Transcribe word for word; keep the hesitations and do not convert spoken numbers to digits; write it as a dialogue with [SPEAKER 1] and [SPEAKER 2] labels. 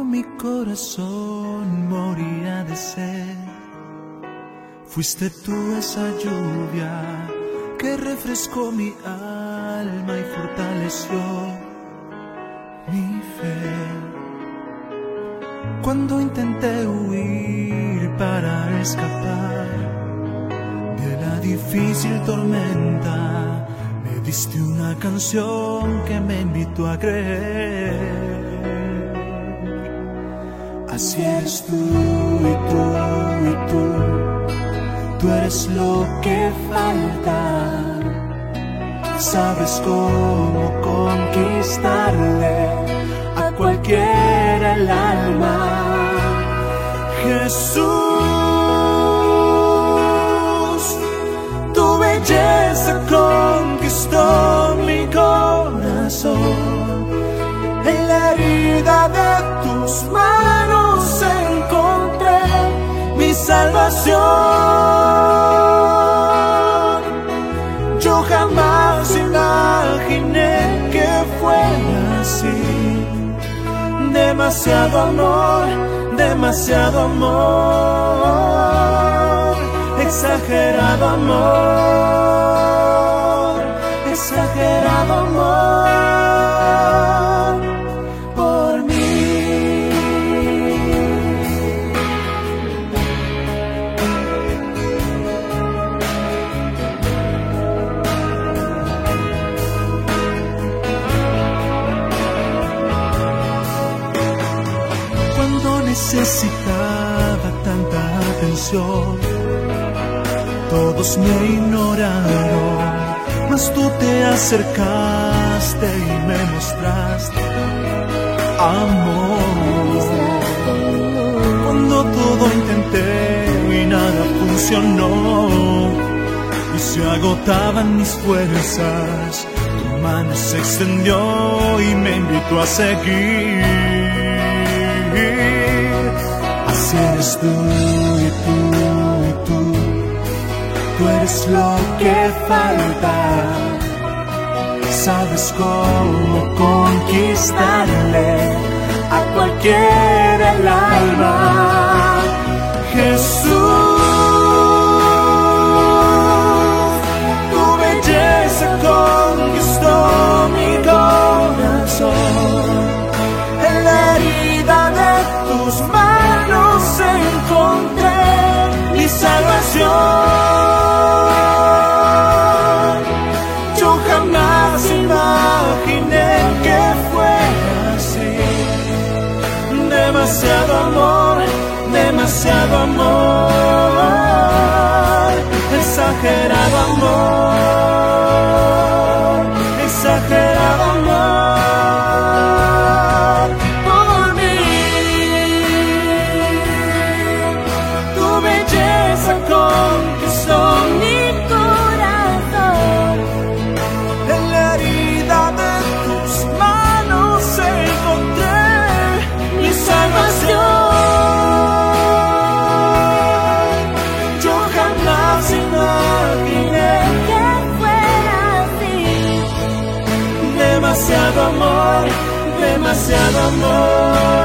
[SPEAKER 1] mi corazón moría de sed. Fuiste tú esa lluvia que refrescó mi alma y fortaleció mi fe. Cuando intenté huir para escapar de la difícil tormenta, me diste una canción que me invitó a creer. Así eres tú y tú y tú, tú eres lo que falta. Sabes cómo conquistarle a cualquiera el alma. Jesús, tu belleza conquistó mi corazón. En la herida de tus manos encontré mi salvación. Yo jamás imaginé que fuera así. Demasiado amor, demasiado amor, exagerado amor, exagerado amor por mí. Cuando necesitaba tanta atención, todos me ignoraron, mas tú te acercaste y me mostraste amor. Cuando todo intenté y nada funcionó y se agotaban mis fuerzas, tu mano se extendió y me invitó a seguir. Así eres tú y tú y tú, tú eres lo que falta. Sabes cómo conquistarle a cualquiera el alma. Jesús, tu belleza conquistó mi corazón. En la herida de tus manos encontré mi salvación. Yo jamás imaginé que fuera así. Demasiado amor, demasiado amor, exagerado amor, exagerado amor por mí. Tu belleza conquistó mi corazón. En la herida de tus manos encontré mi salvación. Yo jamás imaginé que fuera así. Demasiado amor, demasiado amor.